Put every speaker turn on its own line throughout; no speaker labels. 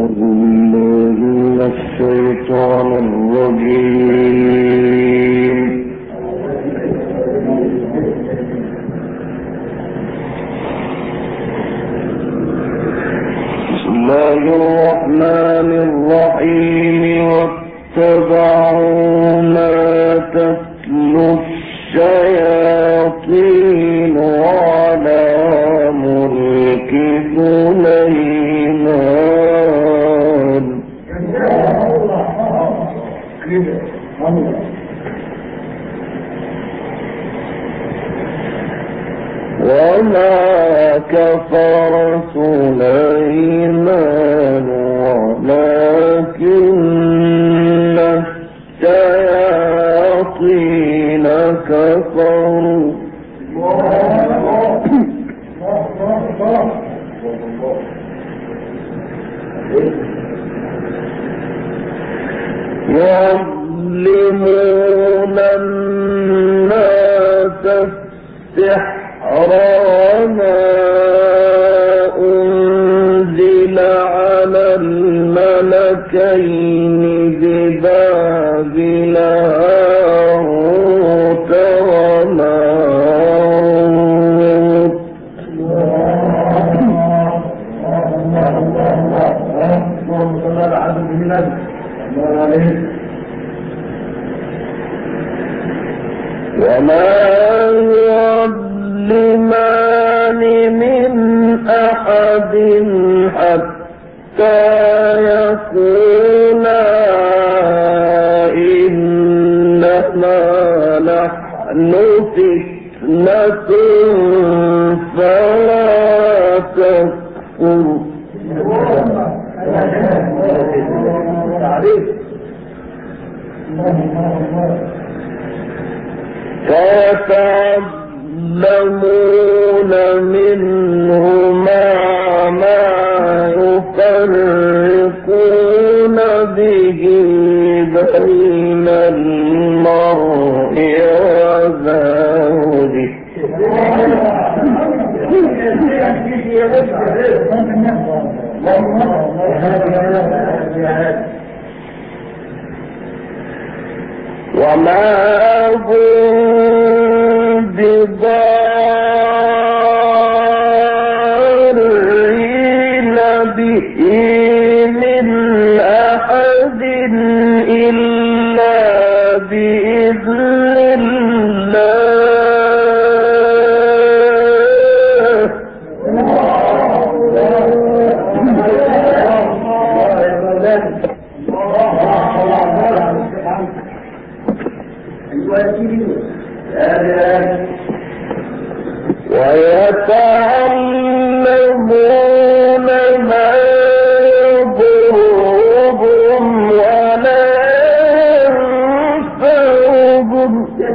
الشيطان الرجيم. بسم الله الرحمن الرحيم. واتبعوا ما تتلو الشياطين على ملك سليمان وما كفر سليمان ولكن الشياطين كفروا يعلمون الناس السحر وما أنزل على الملكين ببابل هاروت وماروت وما يعلمان من أحد حتى يقولا إنما نحن فتنة فلا تكفر. فيتعلمون منهما ما يفرقون به بين المرء وزوجه وما هم بضارين به من أحد إلا بإذن ويتعلمون ما يضرهم ولا ينفعهم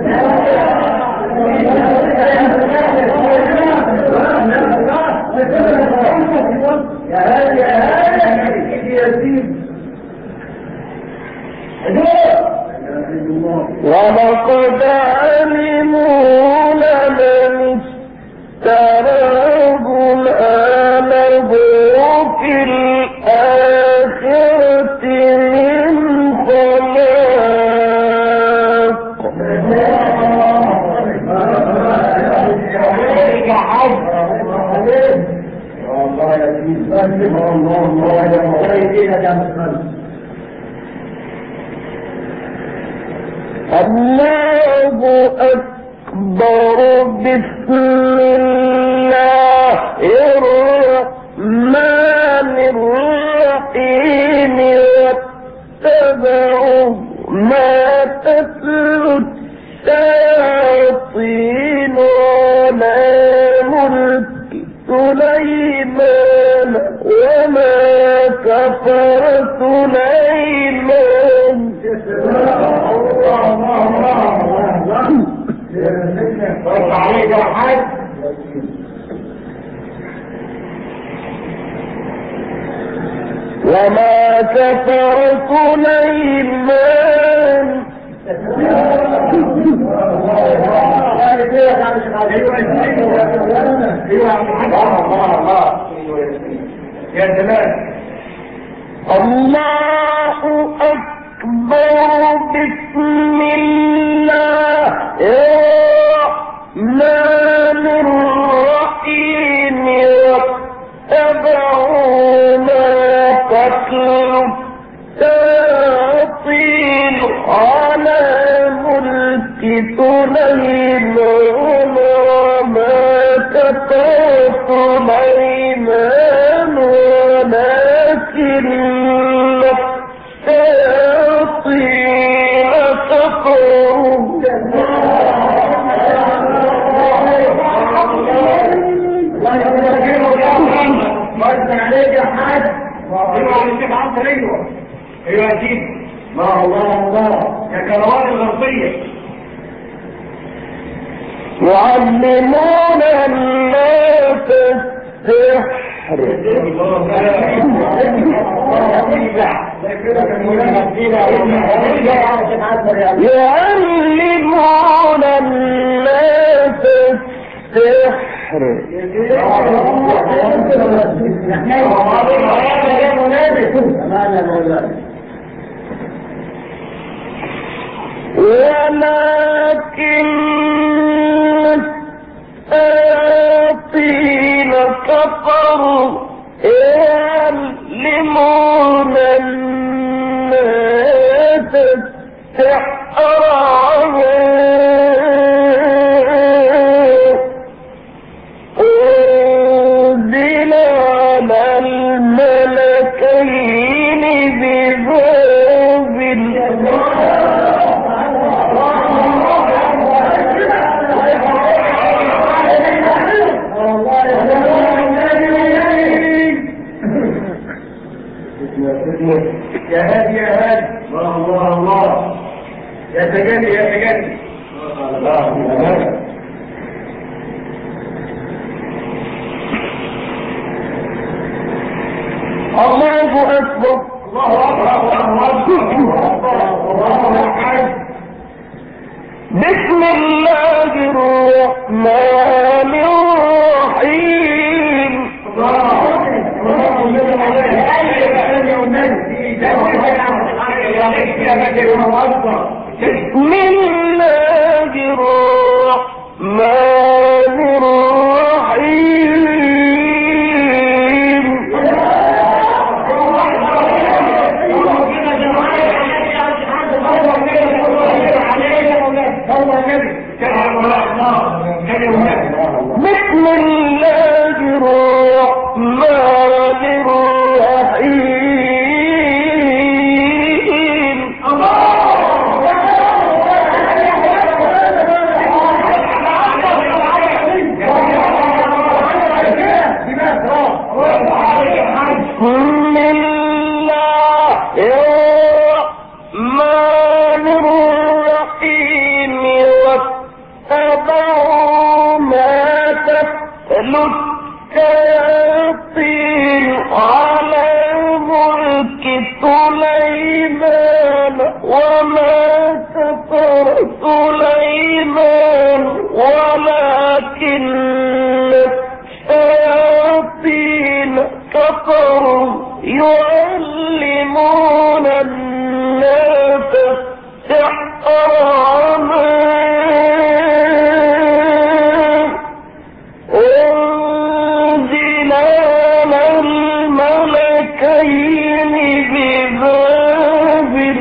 ولقد علموا لمن اشتراه ما له في الآخرة من خلاق. الله أكبر. بسم الله الرحمن الرحيم. واتبعوا ما تتلو الشياطين على ملك سليمان وما كفر سليمان وما كفر سليمان يا جمال الله أكبر. بسم الله الرحمن الرحيم. واتبعوا ما تتلو الشياطين على ملك سليمان وما كفر سليمان ولكن الشياطين كفروا.
عليك يا حاج ايوه يا سيدي. الله يا كروان الغربيه
يعلمون الناس السحر. يعلمون الناس السحر ولكن الشياطين كفروا يعلمون الناس السحر أنزل على الملكين ببابل.
يا هادي يا هادي. الله يا تجدي يا تجدي.
الله أكبر. بسم الله الرحمن الرحيم. بسم الله الرحمن الرحيم. بسم الله الرحمن الرحيم. بسم الله الرحمن الرحيم. واتبعوا ما تتلو الشياطين على ملك سليمان وما كفر سليمان ولكن الشياطين كفروا يعلمون الناس السحر أنزل على الملكين ببابل.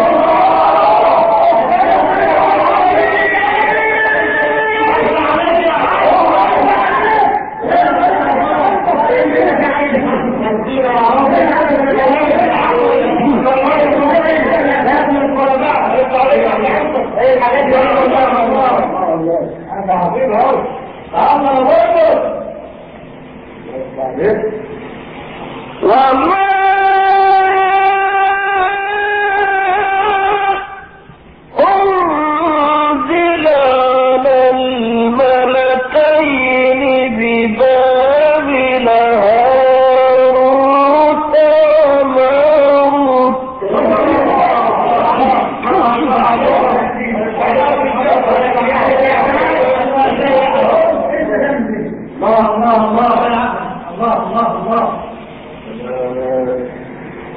وما أنزل على الملكين ببابل هاروت وماروت.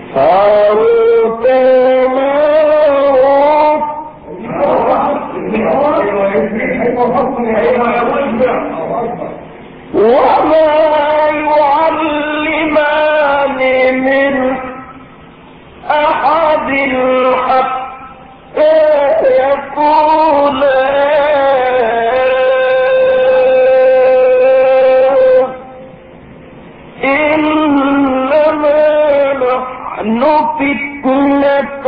هاروت وما يعلمان من أحد حتى يقولا إنما نحن فتنة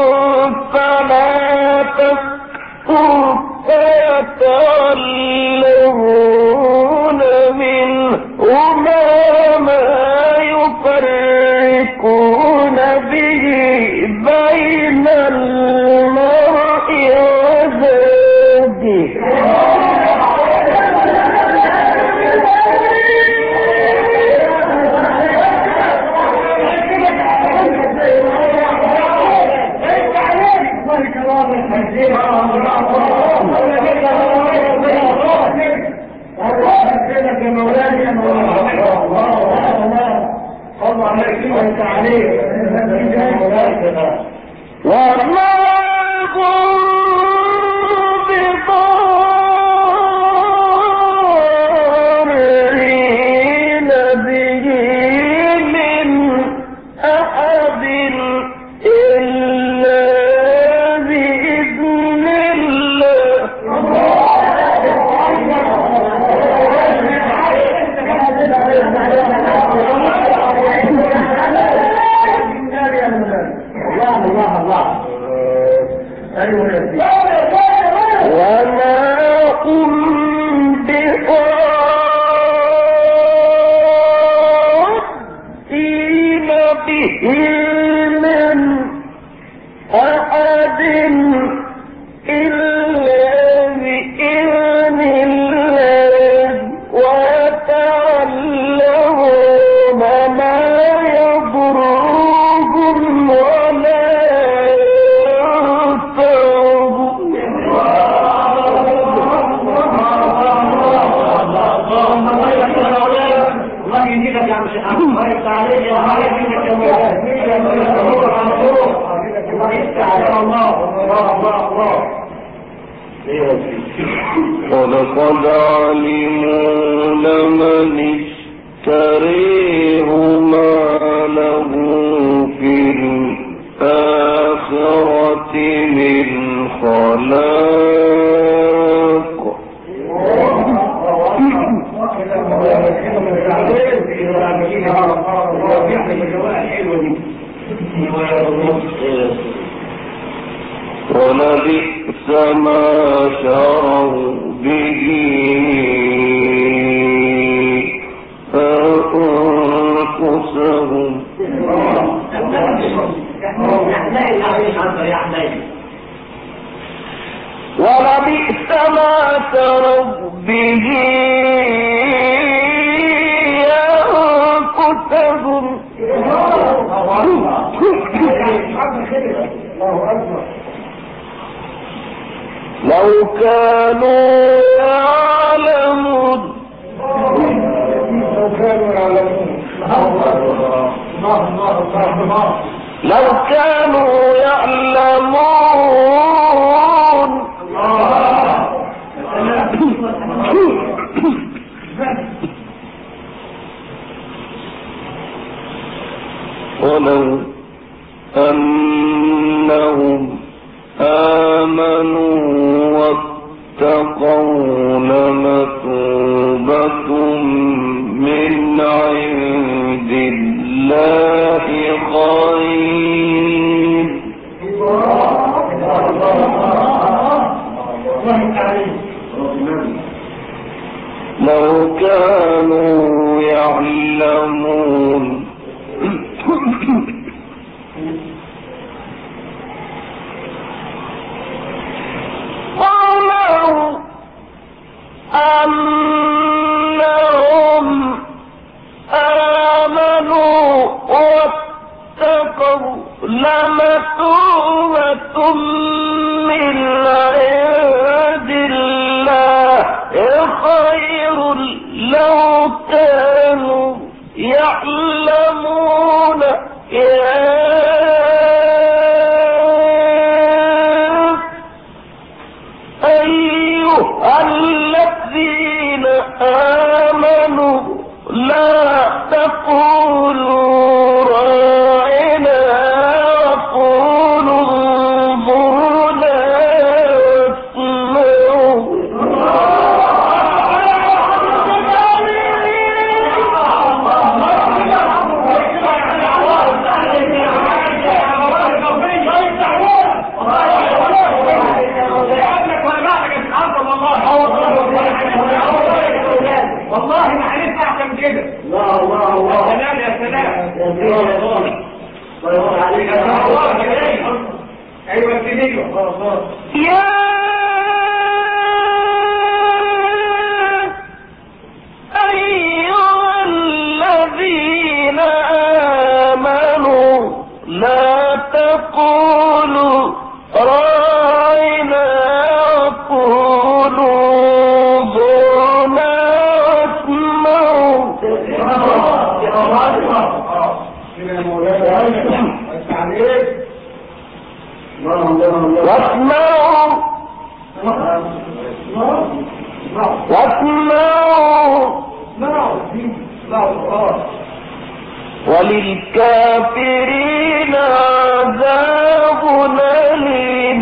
فلا تكفر فيتعلمون منهما ما يفرقون به بين المرء وزوجه وما بضارين به من أحد إلا بإذن الله وما هم بضارين به من أحد إلا بإذن الله ويتعلمون ما يضرهم ولا ينفعهم
الله يهديك يا عم شيخ الله يفتح عليك يا الله يهديك يا الله يفتح عليك الله
ولقد علموا لمن اشتريه ما له في الآخرة من خلاق ولبئس ما شروا به أنفسهم ولبئس ما شروا به أنفسهم لو كانوا يعلمون لو كانوا يعلمون ولو أنهم آمنوا واتقوا لمثوبة من عند الله خير لو كانوا يعلمون ولو أنهم آمنوا واتقوا لمثوبة من عند الله خير لو كانوا يعلمون يا
ايوه كده خلاص.
يا أيها الذين آمنوا لا تقولوا راعنا وقولوا انظرنا واسمعوا وللكافرين عذاب أليم.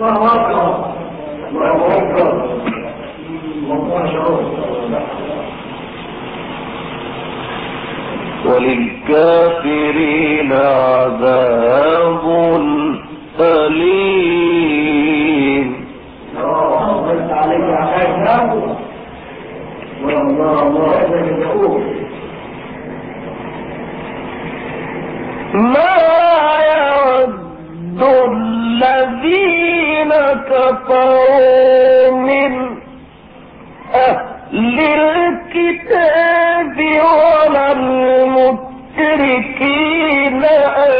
وللكافرين عذاب أليم. ما يود الذين كفروا من أهل الكتاب ولا المشركين أن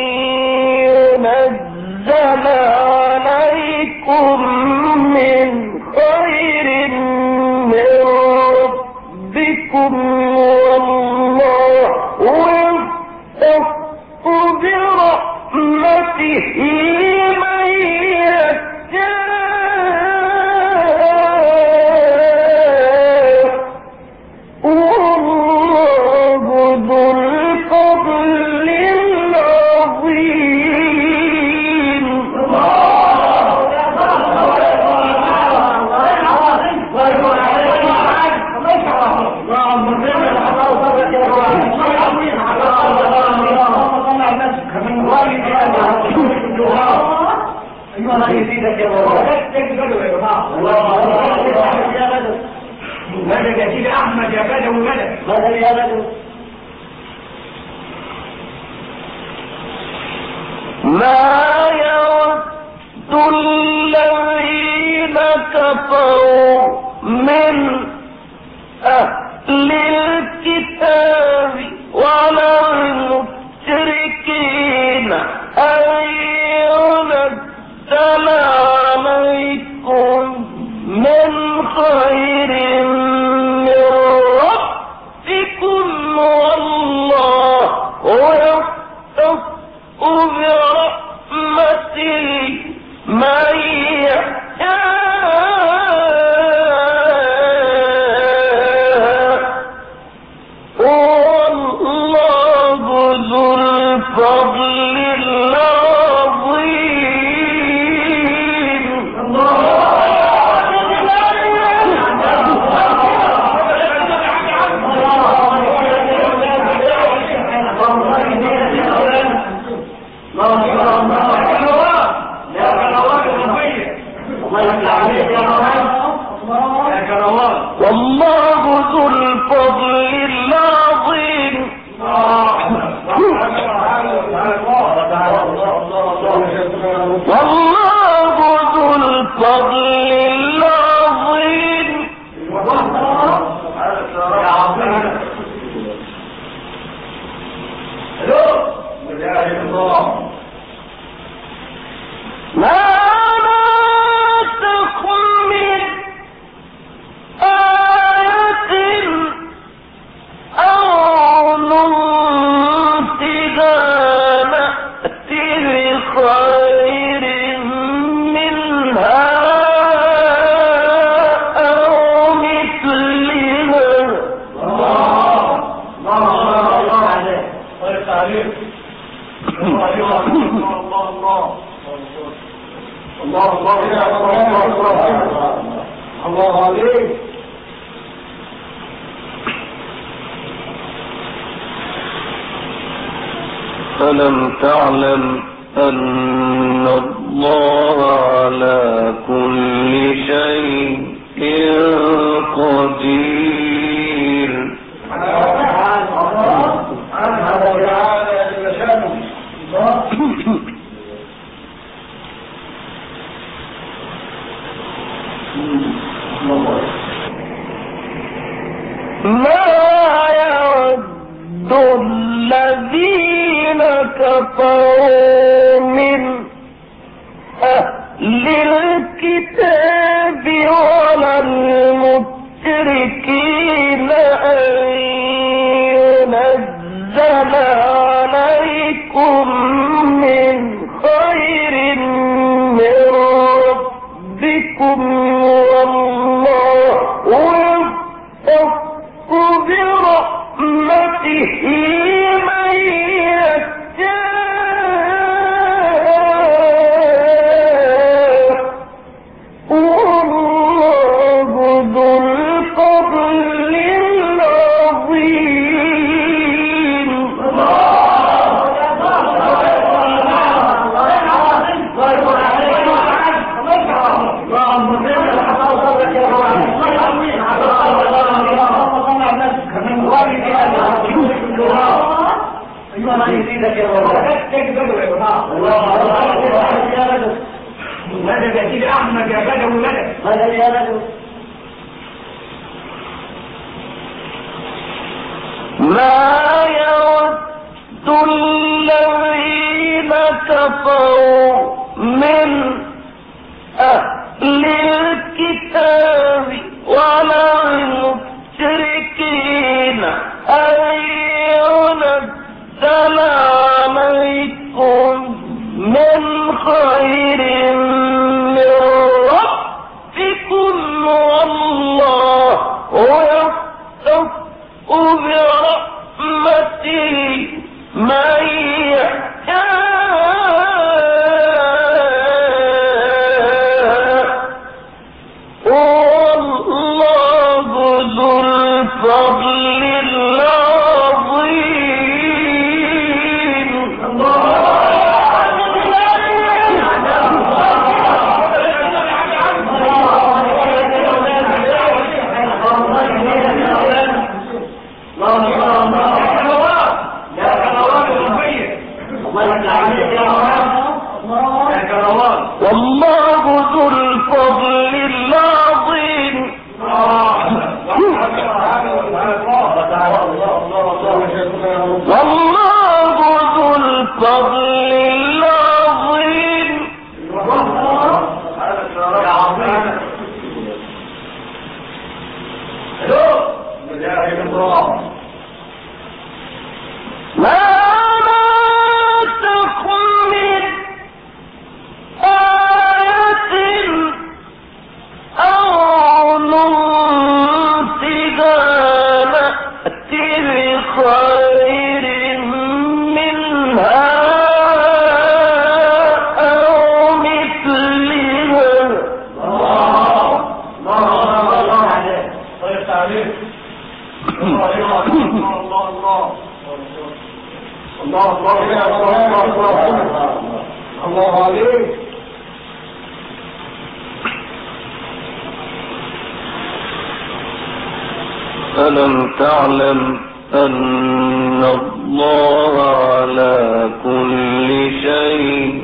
ينزل عليكم من خير من ربكم والله يختص برحمته من يشاء والله ذو الفضل العظيم.
مدد يا سيدي احمد يا بدوي مدد يا بدوي.
ما يود الذين كفروا من أهل الكتاب ولا المشركين أن ينزل عليكم من خير من ربكم والله يختص برحمته من يشاء والله ذو الفضل العظيم. والله ذو الفضل العظيم. والله ذو الفضل العظيم. ما
الله عليك.
ألم تعلم أن الله على كل شيء قدير. من أهل الكتاب ولا المشركين أن ينزل عليكم من خير من ربكم والله يختص برحمته من يشاء والله ذو الفضل العظيم. ما يود الذين كفروا من أهل الكتاب ولا المشركين أن ينزل عليكم من خير من ربكم والله يختص برحمته من يشاء والله ذو الفضل العظيم. والله ذو الفضل العظيم. والله ذو الفضل العظيم. ما خير منها أو مثلها. الله عليك. ألم تعلم أن الله على كل شيء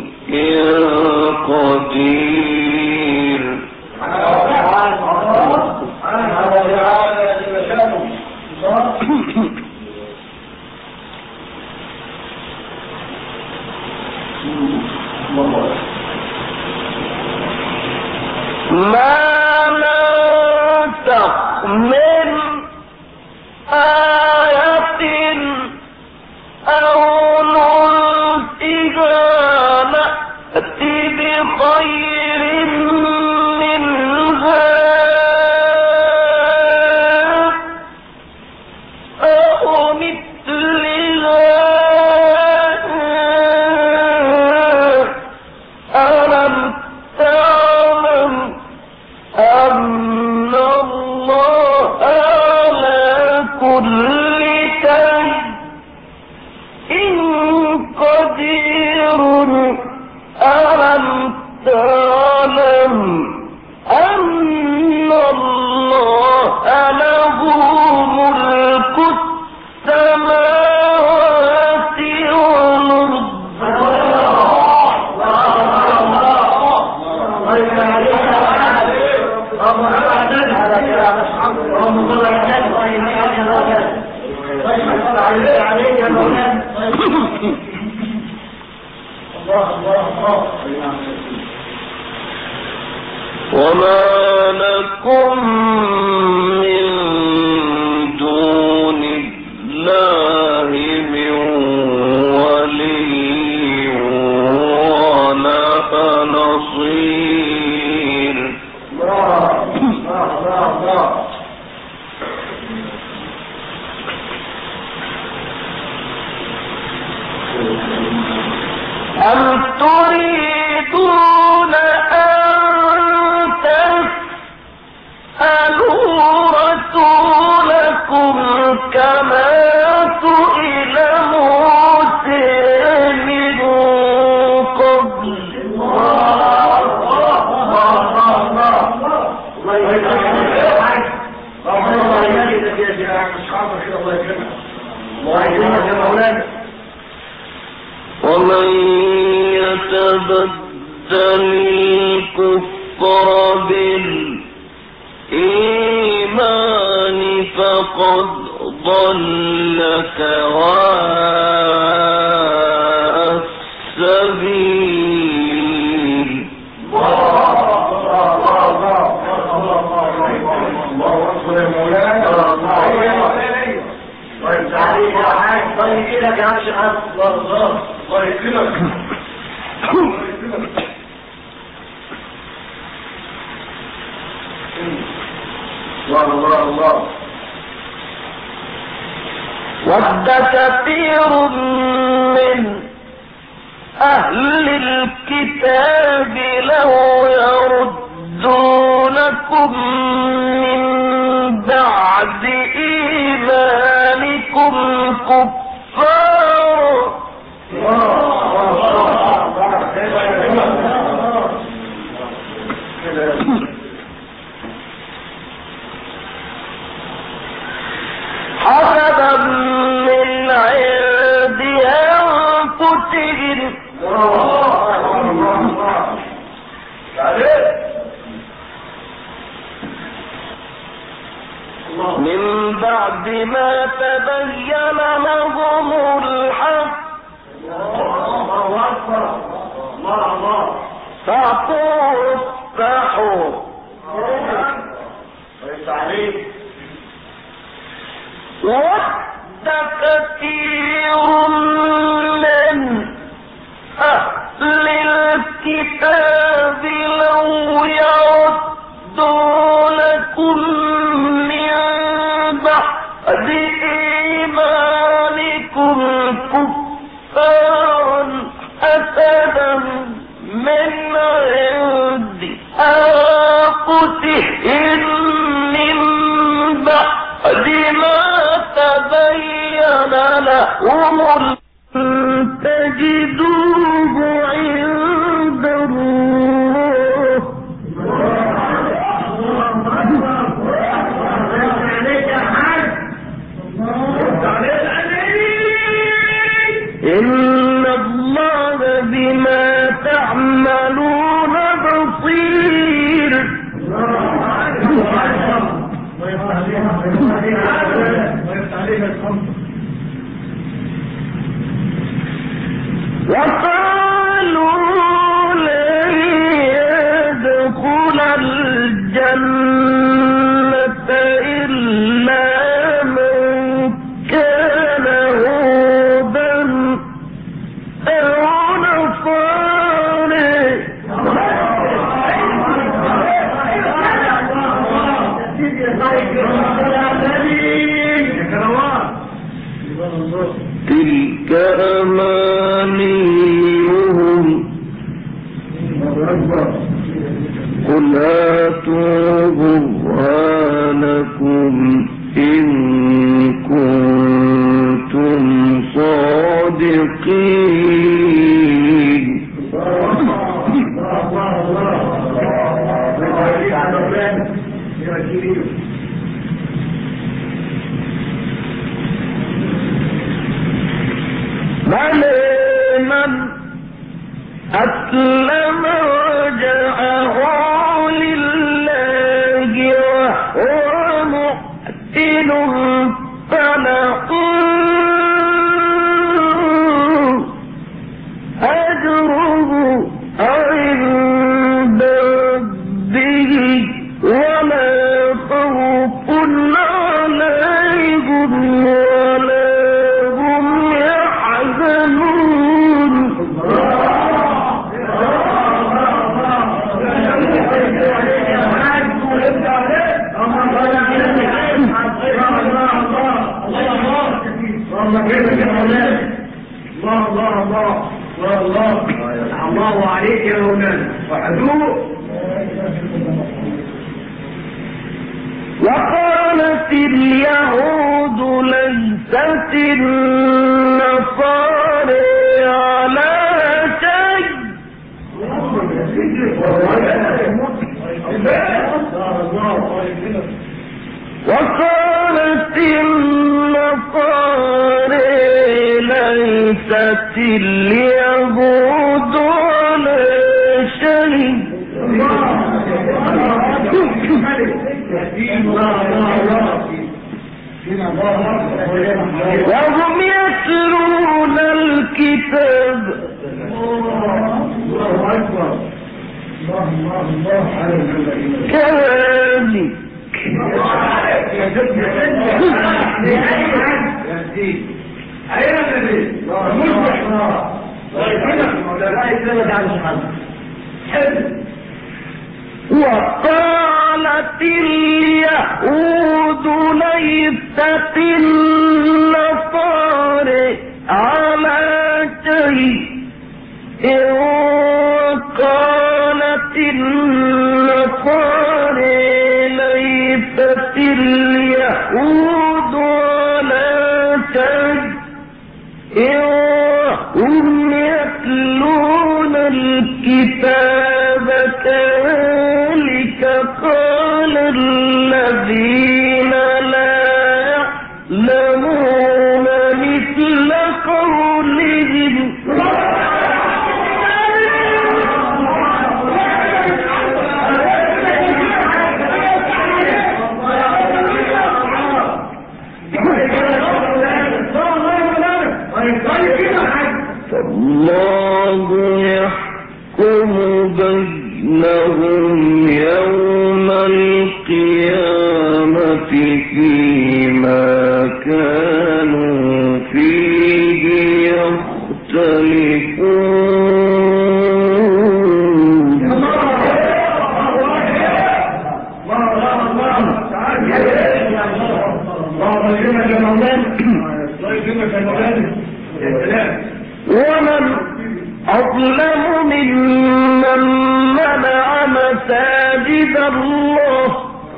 قدير. ما ننسخ من آية أو ننسها نأتي بخير منها أو مثلها. ألم تعلم أن الله على كل شيء قدير. ألم تعلم أن الله له ملك السماوات والأرض. وما لكم من دون الله من ولي ولا نصير. أم تريدون أن تسألوا رسولكم كما سئل موسى من قبل. ومن يتبدل الكفر بالإيمان فقد ضل سواء السبيل.
طيب كده يا عم شحات. الله يكرمك. الله.
ود كثير من أهل الكتاب لو يردونكم من بعد إيمانكم كفار. حسبا من عند أنفسهم من بعد ما تبين لهم الحق فاعفوا واصفحوا. ود كثير من أهل الكتاب لو يردونكم من بعد إيمانكم كفارا حسدا من عند أنفسهم من بعد ما تبين لهم تجدوه عند الله. إن الله بما تعملون بصير. وقالوا لن يدخل الجنة إلا من كان هودا أو نصارى. تلك أمانيهم قل هاتوا برهانكم إن كنتم صادقين. بل من أسلم وجهه لله وهو محسن فله أجره
الله عليك يا مولانا وحدوه.
وقالت اليهود ليست النصارى على شيء وقالت النصارى ليست اليهود على شيء وهم يتلون الكتاب كذلك وقالت اليهود ليست النصارى على شيء وقالت النصارى ليست اليهود على شيء وهم يتلون الكتاب كذلك قال الذين لا يعلمون مثل قولهم فالله يحكم بينهم يوم القيامة فيما كانوا فيه يختلفون. ومن أظلم ممن منع مساجد الله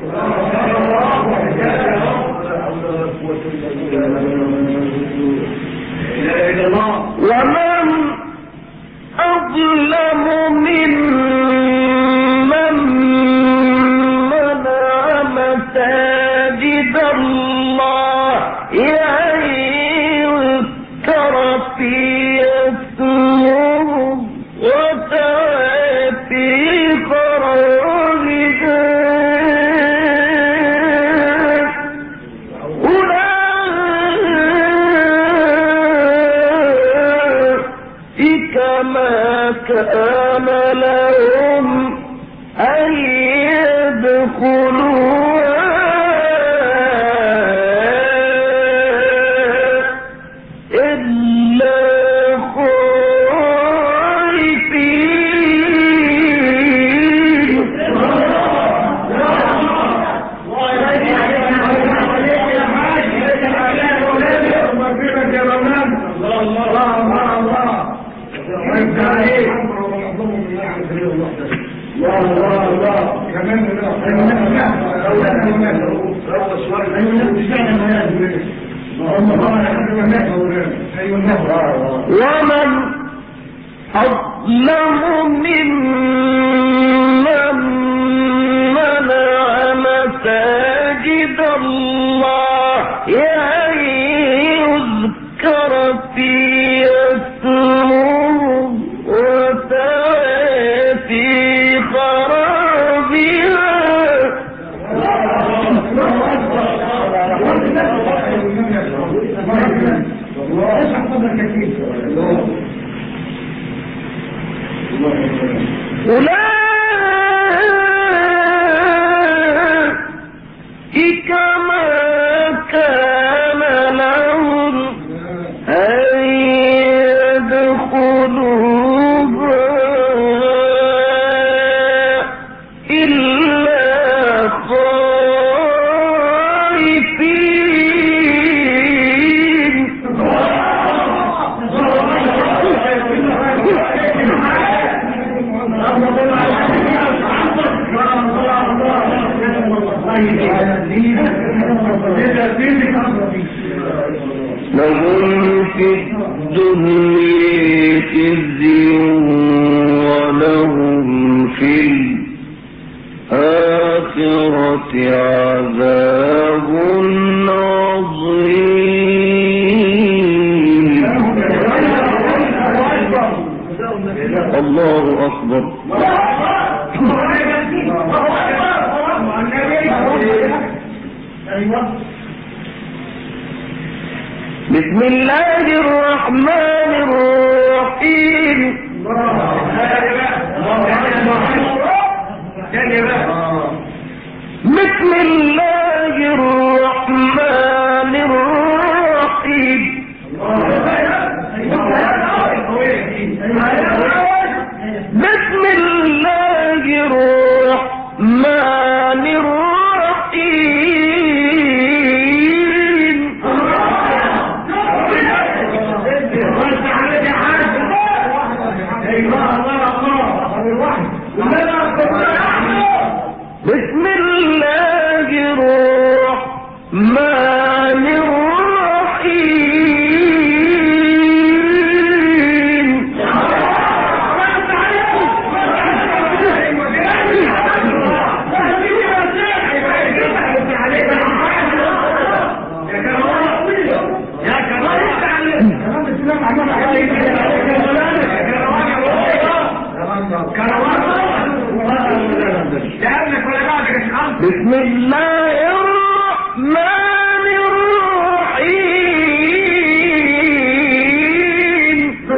ومن أظلم ممن منع مساجد الله يذكر فيه اسمه وسعى في خرابها أولئك ما كان لهم أن يدخلوها إلا خائفين. ومن أظلم ممن منع مساجد الله أن يذكر فيه اسمه وسعى في خرابها أولئك ما كان لهم أن يدخلوها إلا خائفين. لهم في الدنيا خزي ولهم في الآخرة عذاب عظيم. الله أكبر. بسم الله الرحمن الرحيم. بسم الله الرحمن الرحيم. بسم الله الرحمن الرحيم. بسم الله الرحمن الرحيم. بسم الله الرحمن الرحيم.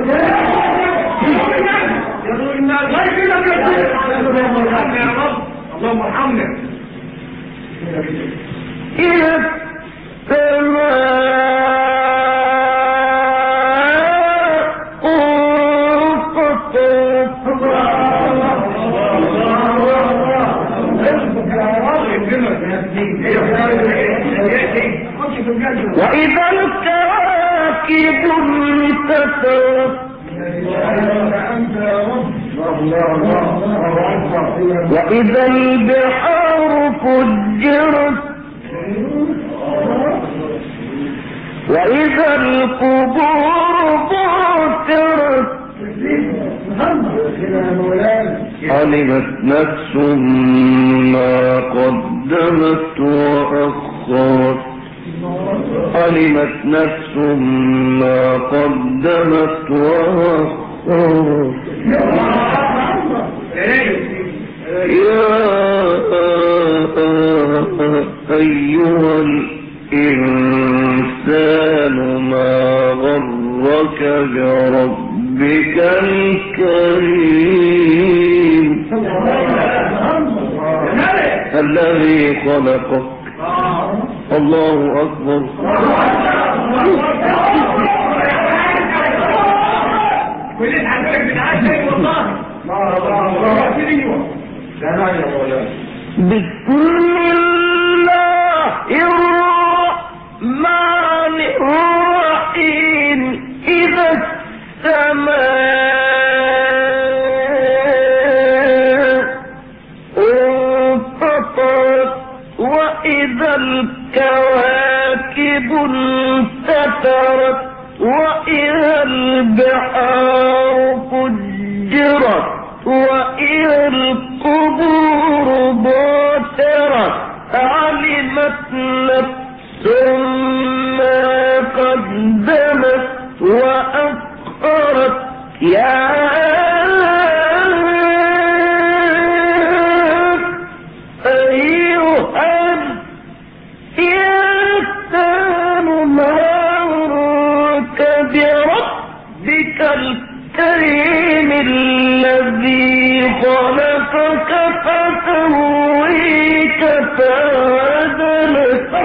اللهم ارحمنا.
إذا وإذا الكواكب انتثرت وإذا البحار فجرت وإذا القبور بعثرت علمت نفس ما قدمت وأخرت علمت نفس ما قدمت وأخرت يا أيها الإنسان ما غرك بربك الكريم الذي خلقك. الله أكبر. بسم الله الرحمن الرحيم. إذا السماء انفطرت وإذا الكواكب انتثرت وإذا البحار فجرت وإذا القبور بعثرت علمت نفس ما قدمت وأخرت يا أيها الإنسان ما غرك بربك الكريم الذي خلقك فسويك فعدلك.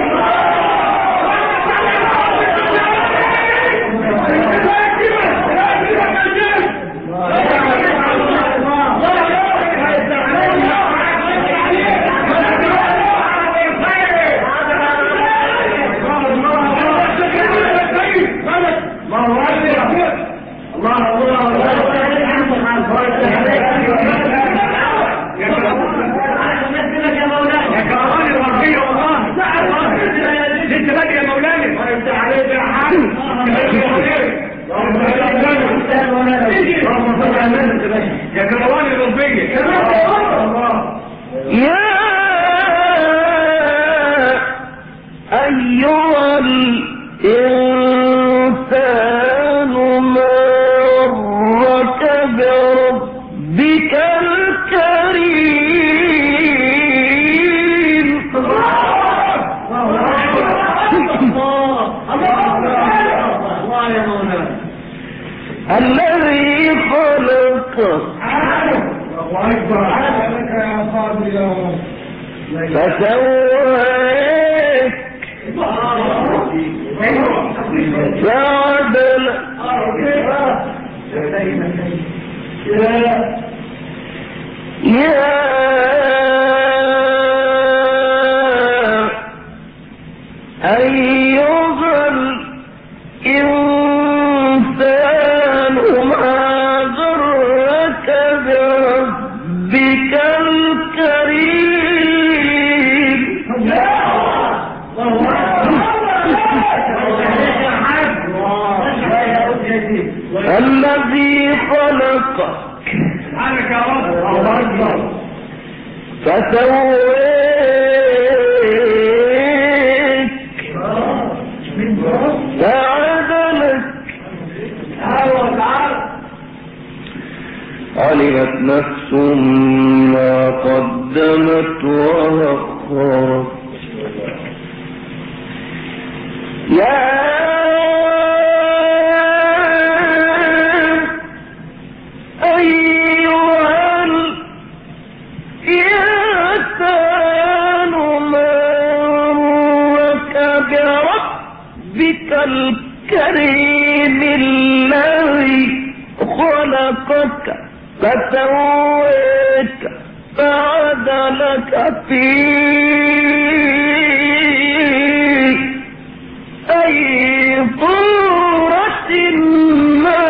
يا كروان الربية
يا أيها الإنسان ما غرك بربك الكريم الذي خلقك فسواك فعدلك يا أيها الإنسان ما غرك بربك الكريم الذي خلقك فسويك فعدلك علمت نفس ما قدمت وأخرت يا أيها الإنسان ما غرك بربك الكريم الذي خلقك فسويك فعدلك في أي صورة ما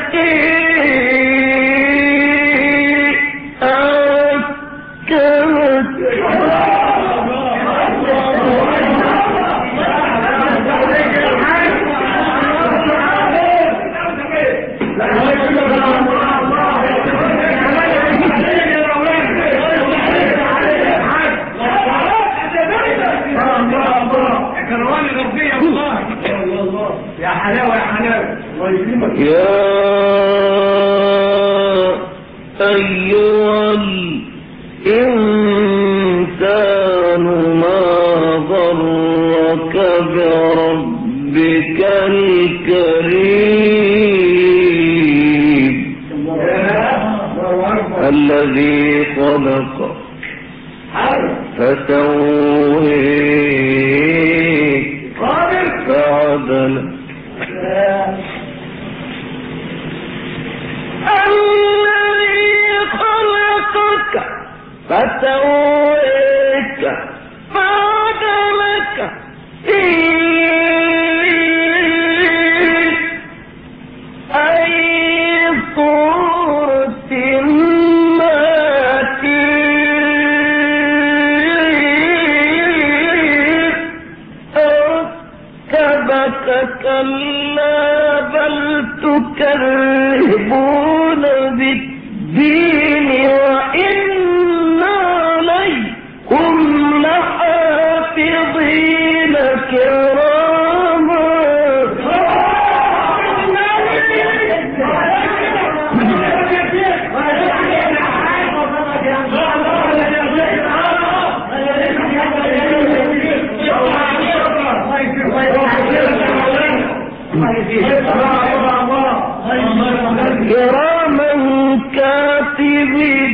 يا حلاوة يا حلاوة
يا أيها الإنسان ما غرك بربك الكريم الذي خلقك فسويك فعدلك الذي خلقك فسويك فعدلك في أي صورة ما كلا بل تكذبون بالدين وإن عليكم لحافظين كراما كراما كاتبين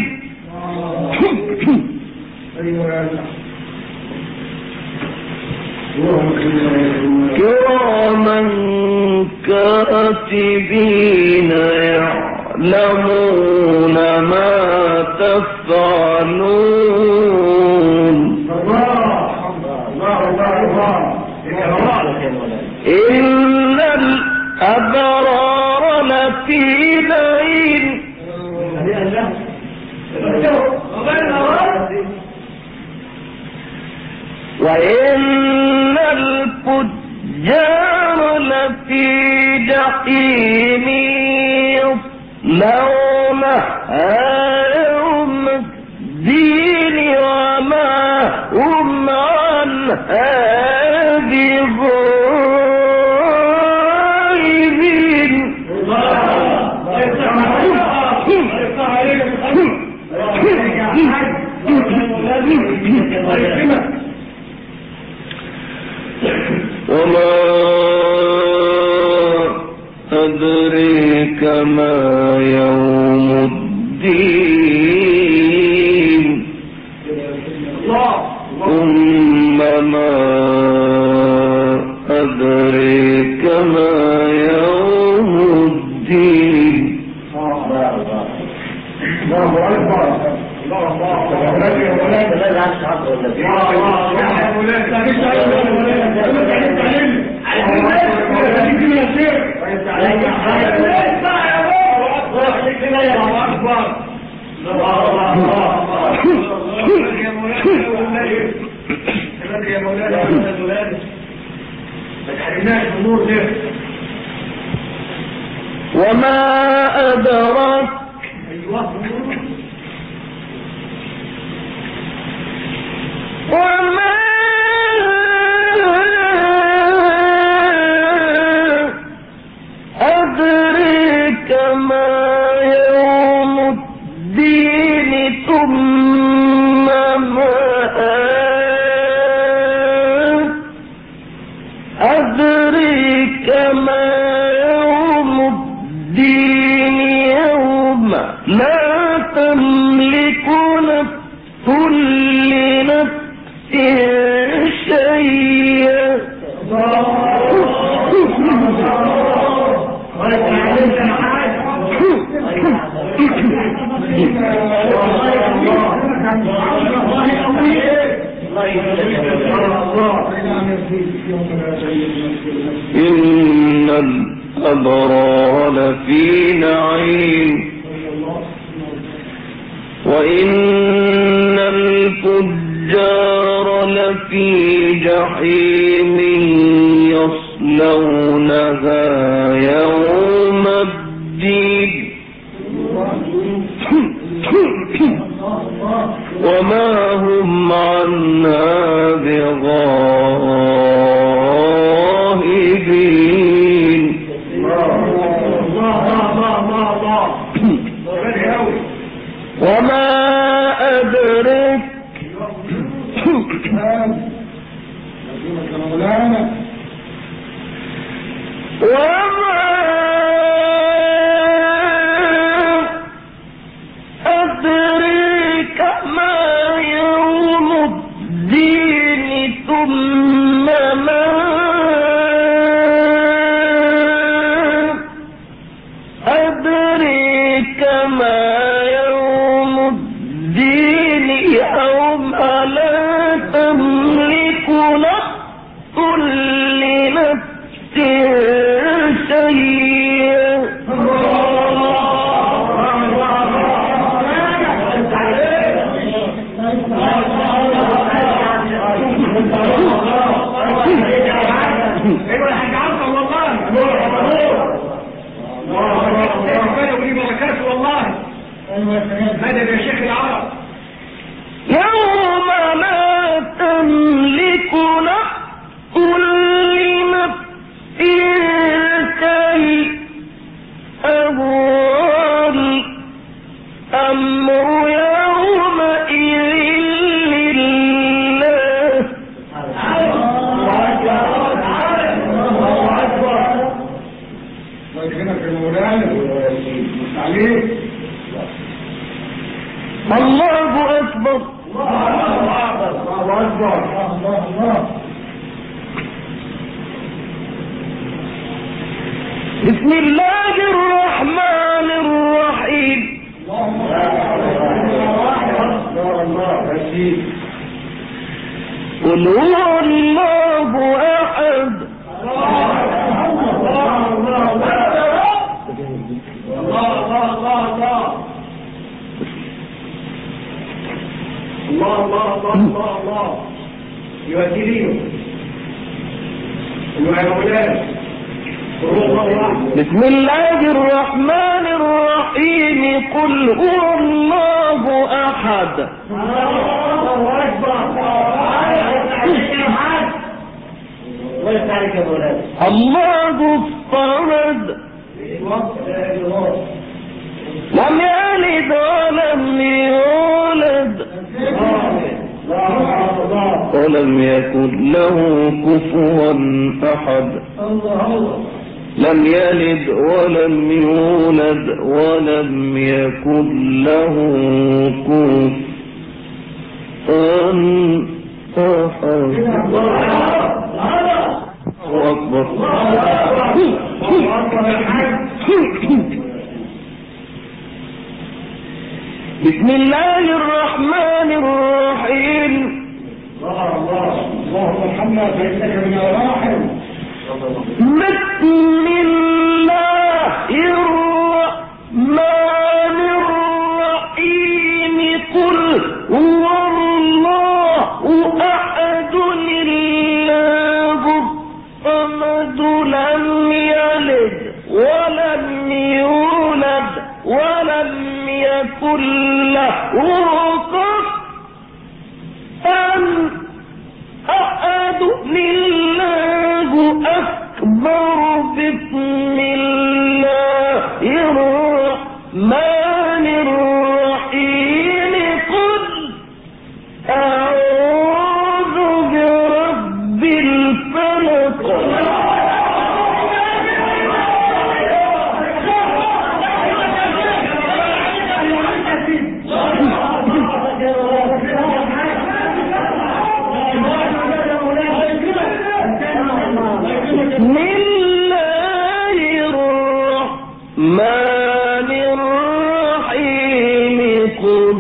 كراما كاتبين يعلمون ما تفعلون إن الأبرار لفي نعيم وإن الفجار لفي جحيم يصلونها يوم الدين وما هم عنها بغائبين. وما أدريك ما يوم الدين ثم ما أدريك ما يوم الدين. وما أدرك وما أدرك ما يوم الدين ثم ما أدرك ما يوم الدين يوم لا تملك نفس لنفس شيئا. إن الأبرار لفي نعيم وإن الفجار لفي جحيم يصلونها يوم الدين وما هم عنها بغائبين. وما أدرك وما أدرك ما يوم الدين ثم ما أدرك ما يوم الدين يوم لا تملك نفس لنفس شيئا.
مدد يا شيخ العرب.
يوم لا تملك نفس لنفس شيئا والأمر يومئذ لله. الله أكبر. بسم الله الرحمن الرحيم. قل هو الله أحد
الله يؤدي أيها الأولاد
بسم الله الرحمن الرحيم قل هو الله أحد
الله أكبر
الله الصمد لم يلد ولم يولد ولم يكن له كفوا أحد لم يلد ولم يولد ولم يكن له كفوا أحد. أكبر. بسم الله الرحمن الرحيم
اللهم محمد فإنك من الراحم.
بسم الله الرحمن الرحيم قل هو الله أحد الله الصمد لم يلد ولم يولد ولم يكن له كفوا أحد لله أكبر. بسم الله الرحمن الرحيم قل أعوذ برب الفلق الرحمن الرحيم قل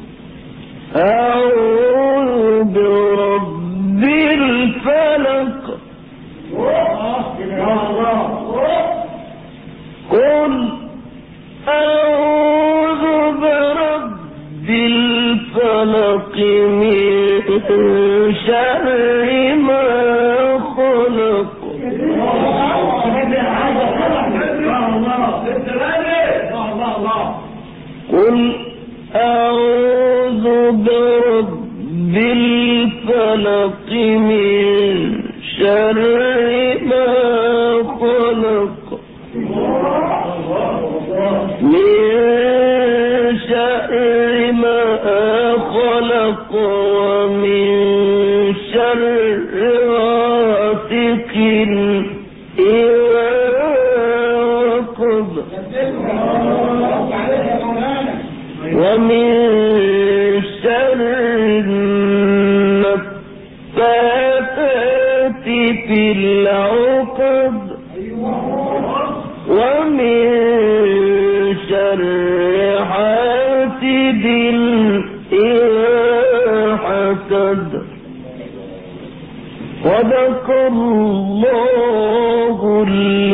أعوذ برب الفلق قل أعوذ برب الفلق من شر ما خلق قل أعوذ برب الفلق من شر ما خلق من شر ما خلق ومن شر غاسق إذا وقب ومن شر النفاثات في العقد ومن شر حاسد إذا حسد. صدق الله